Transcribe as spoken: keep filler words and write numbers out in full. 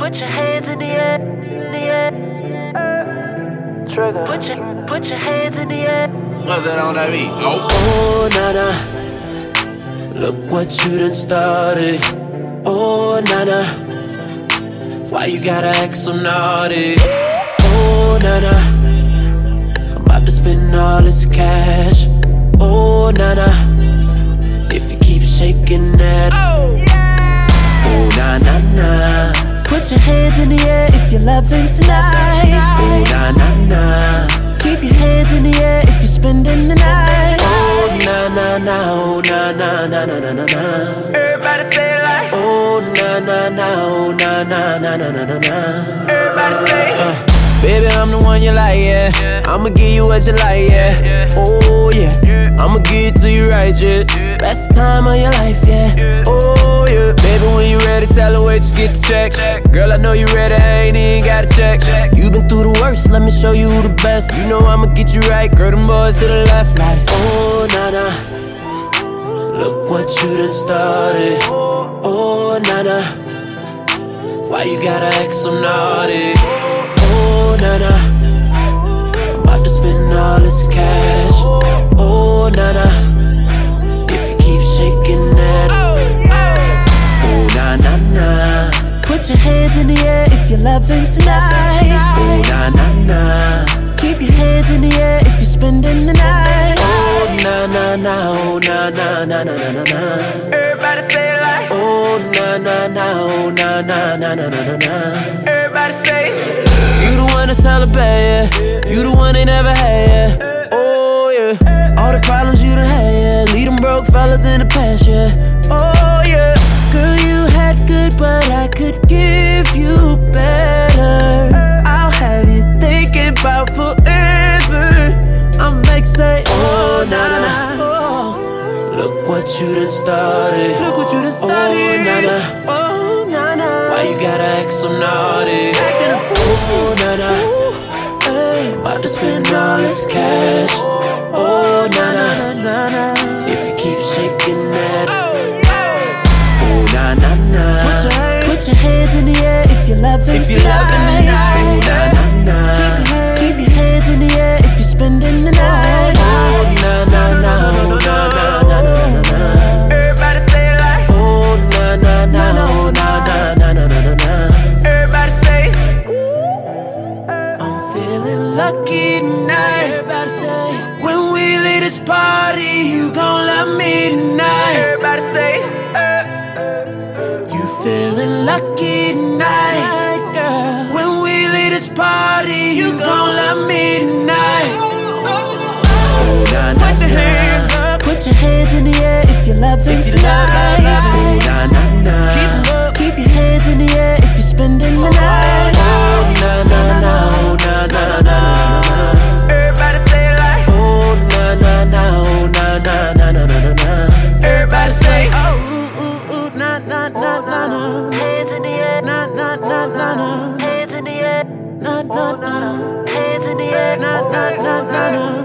Put your hands in the air, in the air. Trigger. Put your, put your hands in the air. What's that on that beat? Oh, oh nana, look what you done started. Oh nana, why you gotta act so naughty? Oh nana, I'm about to spend all this cash. Oh nana, if you keep shaking that. Oh, oh na na na. Put your hands in the air if you're loving tonight. Oh na na na. Keep your hands in the air if you're spending the night. Oh na na na, oh na na na na na na na. Everybody say it like. Oh na na na, oh na na na na na na na. Everybody say. Uh, baby, I'm the one you like, yeah. yeah. I'ma give you what you like, yeah. yeah. Oh yeah. yeah. I'ma give it to you right, yeah. yeah. Best time of your life, yeah. yeah. Oh yeah. Baby, when you ready, tell her wait, you get the check. check. Girl, I know you ready, I ain't even gotta check. check. You been through the worst, let me show you who the best. You know I'ma get you right, girl, them boys to the left, like. Oh nana, look what you done started. Oh nana, why you gotta act so naughty? Oh nana, I'm about to spend all this cash. Oh nana, if you keep shaking that. Oh na na na. Put your hands in the air if you're loving tonight. Oh na na na. Keep your hands in the air if you're spending the night. Oh na na na, oh na na na na na na na. Everybody say it like. Oh na na na, oh na na na na na na na. Everybody say. You the one to celebrate, yeah. You the one they never had, yeah. Oh yeah. All the problems you done had, yeah. Leave them broke fellas in the past, yeah. Oh yeah. Girl, you had good, but I could give you better. I'll have you thinking about forever. I'm like say, oh na na. Oh, look what you done started. Look what you done started. Oh na na. Oh na na. Why you gotta act so naughty? Acting a fool. Oh na na. Hey, about to spend all this cash. Oh na na na na. If you keep shaking that. Oh na na na. Put your, hand, Put your hands in the air if you're loving if you're tonight. loving tonight. Oh na na na. Keep your, hand, keep your hands in the air if you're spending the night. Oh na na na. Oh na na na na na na. Everybody say it like. Oh na na na. Oh na na na na na na na. Everybody say. I'm feeling lucky tonight. Everybody say. When we leave this party, you gon' love me tonight. Everybody say. You feeling lucky tonight, girl. When we leave this party, you gon' love me tonight. Oh na na. Put your hands up. Put your hands in the air if you're loving If you tonight. love, love, love. Oh na na na. Keep 'em up. Keep your hands in the air if you're spending the night. Oh na na na. Oh na na na na na. Everybody say it like. Oh na na na. Oh na na na na na na. Everybody say. Oh ooh ooh ooh na na na na na. Hands in the air. Na na na na na. Hands in the air. Na na na. Hands in the air. Na na na na na.